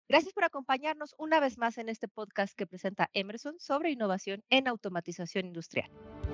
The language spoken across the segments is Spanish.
Gracias por acompañarnos una vez más en este podcast que presenta Emerson sobre innovación en automatización industrial.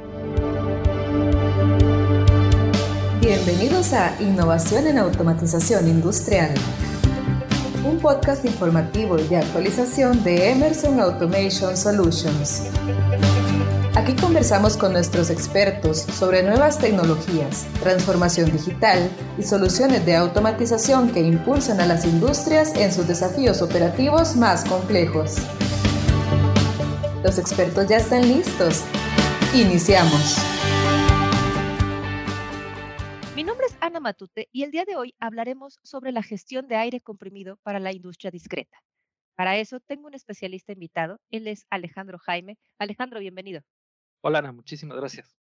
Bienvenidos a Innovación en Automatización Industrial, un podcast informativo y de actualización de Emerson Automation Solutions. Aquí conversamos con nuestros expertos sobre nuevas tecnologías, transformación digital y soluciones de automatización que impulsan a las industrias en sus desafíos operativos más complejos. Los expertos ya están listos. Iniciamos. Mi nombre es Ana Matute y el día de hoy hablaremos sobre la gestión de aire comprimido para la industria discreta. Para eso tengo un especialista invitado, él es Alejandro Jaime. Alejandro, bienvenido. Hola Ana, muchísimas gracias.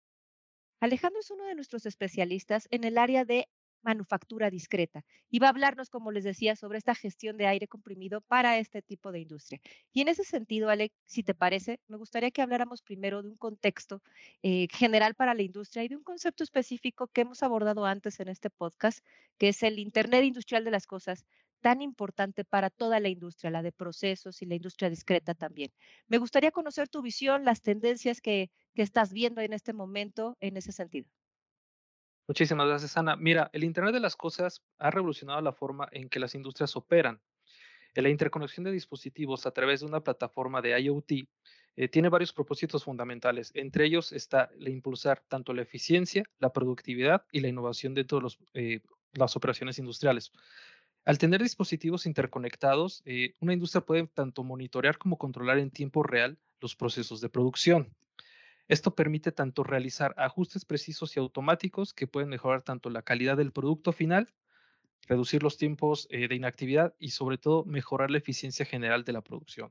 Alejandro es uno de nuestros especialistas en el área de manufactura discreta y va a hablarnos, como les decía, sobre esta gestión de aire comprimido para este tipo de industria. Y en ese sentido, Alex, si te parece, me gustaría que habláramos primero de un contexto general para la industria y de un concepto específico que hemos abordado antes en este podcast, que es el Internet Industrial de las Cosas, tan importante para toda la industria, la de procesos y la industria discreta también. Me gustaría conocer tu visión, las tendencias que estás viendo en este momento en ese sentido. Muchísimas gracias, Ana. Mira, el Internet de las Cosas ha revolucionado la forma en que las industrias operan. La interconexión de dispositivos a través de una plataforma de IoT tiene varios propósitos fundamentales. Entre ellos está el impulsar tanto la eficiencia, la productividad y la innovación dentro de las operaciones industriales. Al tener dispositivos interconectados, una industria puede tanto monitorear como controlar en tiempo real los procesos de producción. Esto permite tanto realizar ajustes precisos y automáticos que pueden mejorar tanto la calidad del producto final, reducir los tiempos de inactividad y sobre todo mejorar la eficiencia general de la producción.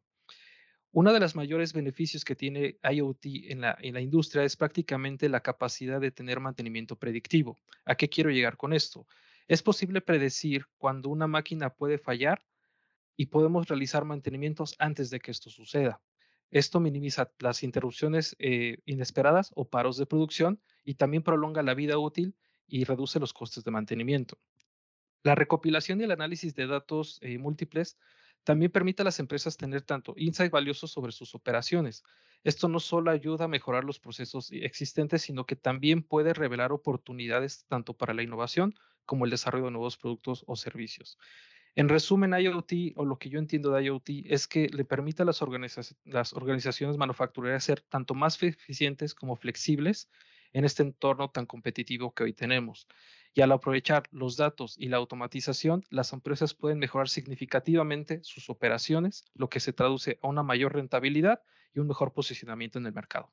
Uno de los mayores beneficios que tiene IoT en la industria es prácticamente la capacidad de tener mantenimiento predictivo. ¿A qué quiero llegar con esto? Es posible predecir cuando una máquina puede fallar y podemos realizar mantenimientos antes de que esto suceda. Esto minimiza las interrupciones inesperadas o paros de producción y también prolonga la vida útil y reduce los costes de mantenimiento. La recopilación y el análisis de datos múltiples también permite a las empresas tener tanto insight valiosos sobre sus operaciones. Esto no solo ayuda a mejorar los procesos existentes, sino que también puede revelar oportunidades tanto para la innovación como el desarrollo de nuevos productos o servicios. En resumen, IoT, o lo que yo entiendo de IoT, es que le permite a las organizaciones manufactureras ser tanto más eficientes como flexibles en este entorno tan competitivo que hoy tenemos. Y al aprovechar los datos y la automatización, las empresas pueden mejorar significativamente sus operaciones, lo que se traduce a una mayor rentabilidad y un mejor posicionamiento en el mercado.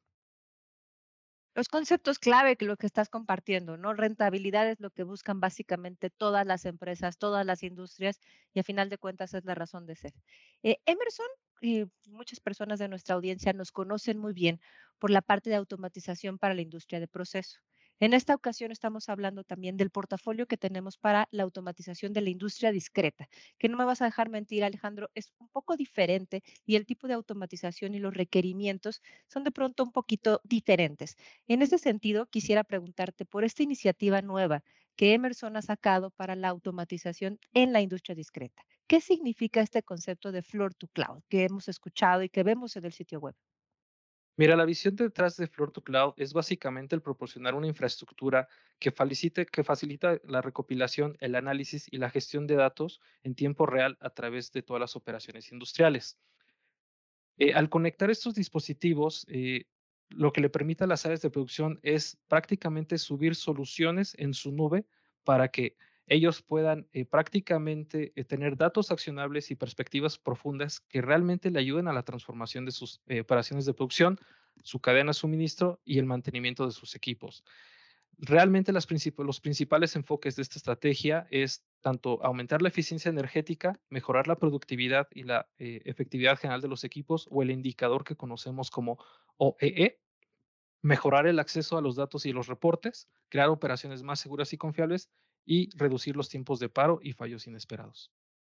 Los conceptos clave que lo que estás compartiendo, ¿no? Rentabilidad es lo que buscan básicamente todas las empresas, todas las industrias, y a final de cuentas es la razón de ser. Emerson y muchas personas de nuestra audiencia nos conocen muy bien por la parte de automatización para la industria de proceso. En esta ocasión estamos hablando también del portafolio que tenemos para la automatización de la industria discreta, que no me vas a dejar mentir, Alejandro, es un poco diferente y el tipo de automatización y los requerimientos son de pronto un poquito diferentes. En ese sentido, quisiera preguntarte por esta iniciativa nueva que Emerson ha sacado para la automatización en la industria discreta. ¿Qué significa este concepto de Floor to Cloud que hemos escuchado y que vemos en el sitio web? Mira, la visión detrás de Floor to Cloud es básicamente el proporcionar una infraestructura que facilita la recopilación, el análisis y la gestión de datos en tiempo real a través de todas las operaciones industriales. Al conectar estos dispositivos, lo que le permite a las áreas de producción es prácticamente subir soluciones en su nube para que ellos puedan prácticamente tener datos accionables y perspectivas profundas que realmente le ayuden a la transformación de sus operaciones de producción, su cadena de suministro y el mantenimiento de sus equipos. Realmente los principales enfoques de esta estrategia es tanto aumentar la eficiencia energética, mejorar la productividad y la efectividad general de los equipos o el indicador que conocemos como OEE, mejorar el acceso a los datos y los reportes, crear operaciones más seguras y confiables y reducir los tiempos de paro y fallos inesperados.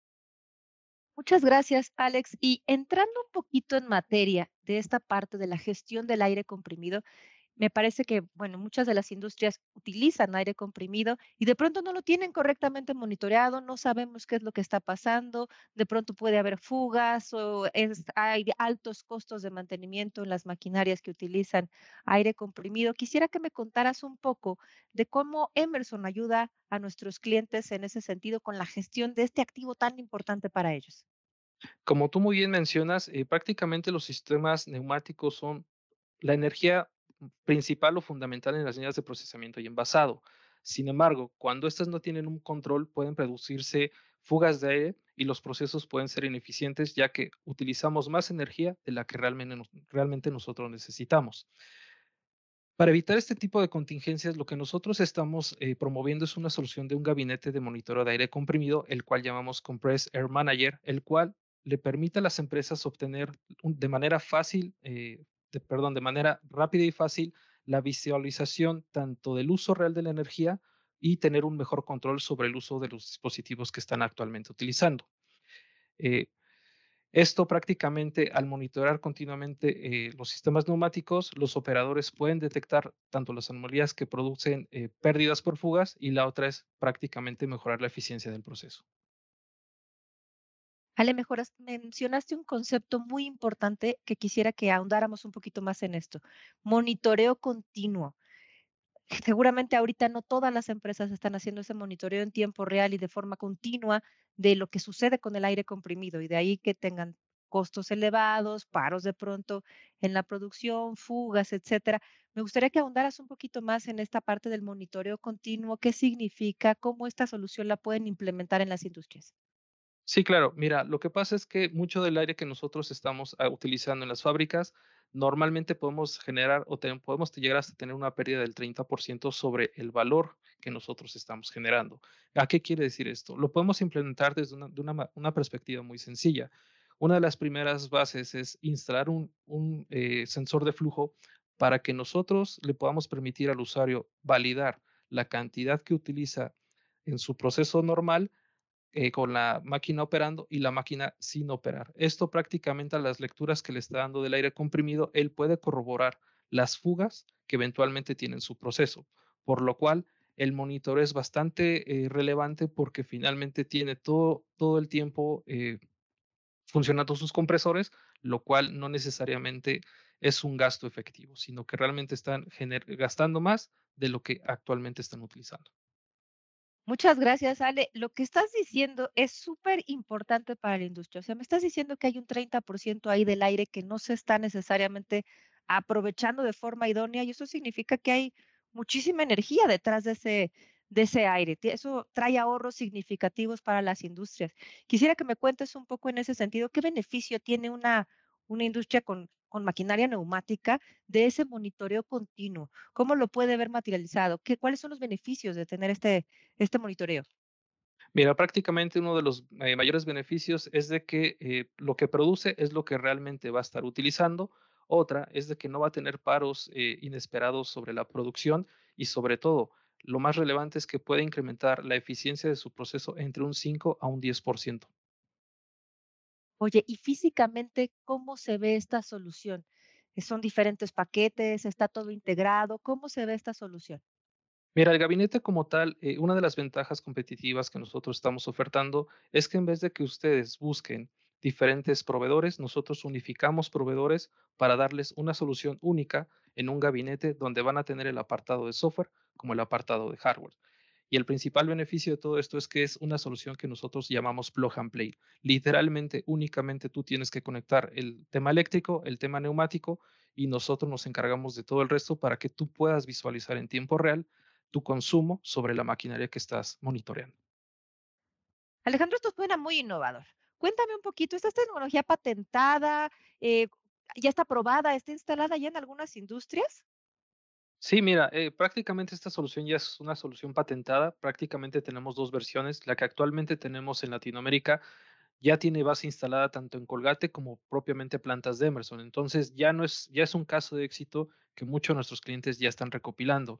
Muchas gracias, Alex. Y entrando un poquito en materia de esta parte de la gestión del aire comprimido, Me parece que, bueno, muchas de las industrias utilizan aire comprimido y de pronto no lo tienen correctamente monitoreado, no sabemos qué es lo que está pasando, de pronto puede haber fugas o hay altos costos de mantenimiento en las maquinarias que utilizan aire comprimido. Quisiera que me contaras un poco de cómo Emerson ayuda a nuestros clientes en ese sentido con la gestión de este activo tan importante para ellos. Como tú muy bien mencionas, prácticamente los sistemas neumáticos son la energía principal o fundamental en las líneas de procesamiento y envasado. Sin embargo, cuando estas no tienen un control, pueden producirse fugas de aire y los procesos pueden ser ineficientes, ya que utilizamos más energía de la que realmente nosotros necesitamos. Para evitar este tipo de contingencias, lo que nosotros estamos promoviendo es una solución de un gabinete de monitoreo de aire comprimido, el cual llamamos Compressed Air Manager, el cual le permite a las empresas obtener de manera fácil, de manera rápida y fácil, la visualización tanto del uso real de la energía y tener un mejor control sobre el uso de los dispositivos que están actualmente utilizando. Eh, Esto prácticamente al monitorear continuamente los sistemas neumáticos, los operadores pueden detectar tanto las anomalías que producen pérdidas por fugas y la otra es prácticamente mejorar la eficiencia del proceso. Ale, mencionaste un concepto muy importante que quisiera que ahondáramos un poquito más en esto. Monitoreo continuo. Seguramente ahorita no todas las empresas están haciendo ese monitoreo en tiempo real y de forma continua de lo que sucede con el aire comprimido y de ahí que tengan costos elevados, paros de pronto en la producción, fugas, etcétera. Me gustaría que ahondaras un poquito más en esta parte del monitoreo continuo, qué significa, cómo esta solución la pueden implementar en las industrias. Sí, claro. Mira, lo que pasa es que mucho del aire que nosotros estamos utilizando en las fábricas, normalmente podemos generar podemos llegar hasta tener una pérdida del 30% sobre el valor que nosotros estamos generando. ¿A qué quiere decir esto? Lo podemos implementar desde una perspectiva muy sencilla. Una de las primeras bases es instalar un sensor de flujo para que nosotros le podamos permitir al usuario validar la cantidad que utiliza en su proceso normal con la máquina operando y la máquina sin operar. Esto prácticamente a las lecturas que le está dando del aire comprimido, él puede corroborar las fugas que eventualmente tiene en su proceso, por lo cual el monitor es bastante relevante porque finalmente tiene todo el tiempo funcionando sus compresores, lo cual no necesariamente es un gasto efectivo, sino que realmente están gastando más de lo que actualmente están utilizando. Muchas gracias, Ale. Lo que estás diciendo es súper importante para la industria. O sea, me estás diciendo que hay un 30% ahí del aire que no se está necesariamente aprovechando de forma idónea y eso significa que hay muchísima energía detrás de ese aire. Eso trae ahorros significativos para las industrias. Quisiera que me cuentes un poco en ese sentido, ¿qué beneficio tiene una industria con maquinaria neumática de ese monitoreo continuo? ¿Cómo lo puede ver materializado? ¿Cuáles son los beneficios de tener este monitoreo? Mira, prácticamente uno de los mayores beneficios es de que lo que produce es lo que realmente va a estar utilizando. Otra es de que no va a tener paros inesperados sobre la producción y sobre todo, lo más relevante es que puede incrementar la eficiencia de su proceso entre un 5 a un 10%. Oye, y físicamente, ¿cómo se ve esta solución? ¿Son diferentes paquetes? ¿Está todo integrado? ¿Cómo se ve esta solución? Mira, el gabinete como tal, una de las ventajas competitivas que nosotros estamos ofertando es que en vez de que ustedes busquen diferentes proveedores, nosotros unificamos proveedores para darles una solución única en un gabinete donde van a tener el apartado de software como el apartado de hardware. Y el principal beneficio de todo esto es que es una solución que nosotros llamamos plug and play. Literalmente, únicamente tú tienes que conectar el tema eléctrico, el tema neumático y nosotros nos encargamos de todo el resto para que tú puedas visualizar en tiempo real tu consumo sobre la maquinaria que estás monitoreando. Alejandro, esto suena muy innovador. Cuéntame un poquito, ¿esta es tecnología patentada? Eh, ¿Ya está probada? ¿Está instalada ya en algunas industrias? Sí, mira, prácticamente esta solución ya es una solución patentada. Prácticamente tenemos dos versiones. La que actualmente tenemos en Latinoamérica ya tiene base instalada tanto en Colgate como propiamente plantas de Emerson. Entonces ya no es, ya es un caso de éxito que muchos de nuestros clientes ya están recopilando.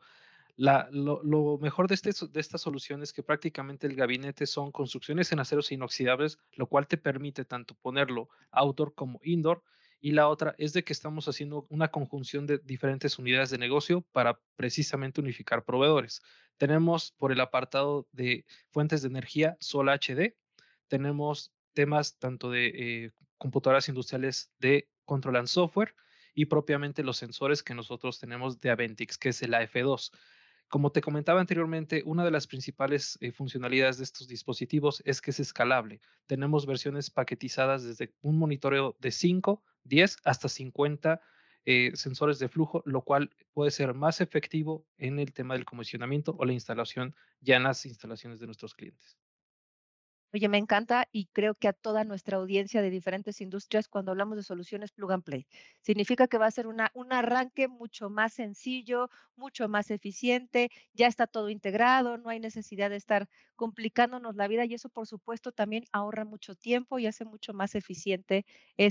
Lo mejor de esta solución es que prácticamente el gabinete son construcciones en aceros inoxidables, lo cual te permite tanto ponerlo outdoor como indoor y la otra es de que estamos haciendo una conjunción de diferentes unidades de negocio para precisamente unificar proveedores. Tenemos por el apartado de fuentes de energía Sol HD, tenemos temas tanto de computadoras industriales de control and software y propiamente los sensores que nosotros tenemos de Aventix, que es el AF2. Como te comentaba anteriormente, una de las principales funcionalidades de estos dispositivos es que es escalable. Tenemos versiones paquetizadas desde un monitoreo de 5, 10 hasta 50 sensores de flujo, lo cual puede ser más efectivo en el tema del comisionamiento o la instalación ya en las instalaciones de nuestros clientes. Oye, me encanta y creo que a toda nuestra audiencia de diferentes industrias, cuando hablamos de soluciones plug and play, significa que va a ser un arranque mucho más sencillo, mucho más eficiente, ya está todo integrado, no hay necesidad de estar complicándonos la vida y eso, por supuesto, también ahorra mucho tiempo y hace mucho más eficiente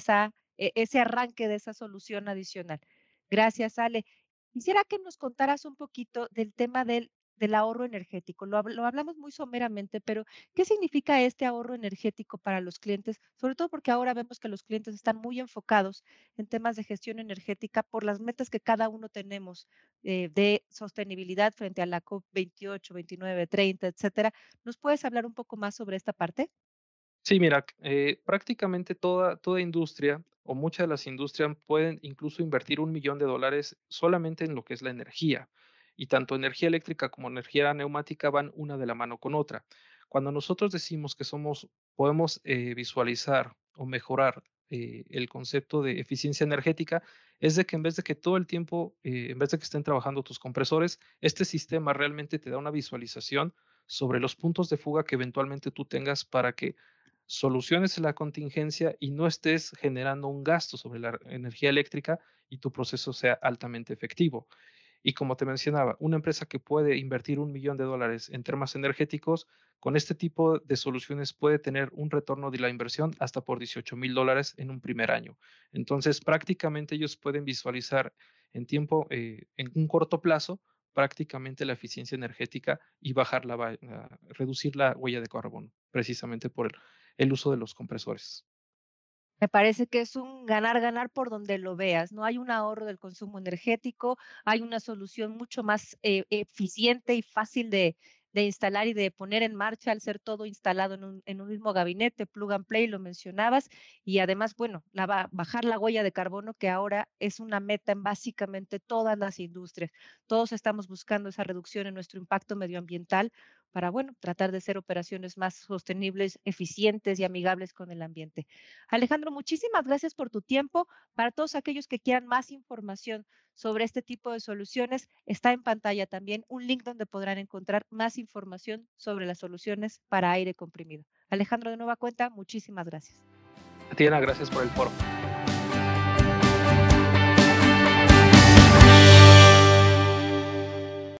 ese arranque de esa solución adicional. Gracias, Ale. Quisiera que nos contaras un poquito del tema del ahorro energético. Lo hablamos muy someramente, pero ¿qué significa este ahorro energético para los clientes? Sobre todo porque ahora vemos que los clientes están muy enfocados en temas de gestión energética por las metas que cada uno tenemos de sostenibilidad frente a la COP 28, 29, 30, etcétera. ¿Nos puedes hablar un poco más sobre esta parte? Sí, mira, prácticamente toda industria o muchas de las industrias pueden incluso invertir $1 millón solamente en lo que es la energía. Y tanto energía eléctrica como energía neumática van una de la mano con otra. Cuando nosotros decimos que podemos visualizar o mejorar el concepto de eficiencia energética, es de que en vez de que todo el tiempo, en vez de que estén trabajando tus compresores, este sistema realmente te da una visualización sobre los puntos de fuga que eventualmente tú tengas para que soluciones la contingencia y no estés generando un gasto sobre la energía eléctrica y tu proceso sea altamente efectivo. Y como te mencionaba, una empresa que puede invertir $1 millón en temas energéticos, con este tipo de soluciones puede tener un retorno de la inversión hasta por $18,000 en un primer año. Entonces, prácticamente ellos pueden visualizar en un corto plazo, prácticamente la eficiencia energética y reducir la huella de carbono, precisamente por el uso de los compresores. Me parece que es un ganar-ganar por donde lo veas, ¿no? Hay un ahorro del consumo energético, hay una solución mucho más, eficiente y fácil de instalar y de poner en marcha al ser todo instalado en un mismo gabinete, plug and play, lo mencionabas, y además, bueno, bajar la huella de carbono, que ahora es una meta en básicamente todas las industrias. Todos estamos buscando esa reducción en nuestro impacto medioambiental para, bueno, tratar de ser operaciones más sostenibles, eficientes y amigables con el ambiente. Alejandro, muchísimas gracias por tu tiempo. Para todos aquellos que quieran más información sobre este tipo de soluciones, está en pantalla también un link donde podrán encontrar más información sobre las soluciones para aire comprimido. Alejandro, de nueva cuenta, muchísimas gracias. Tiana, gracias por el foro.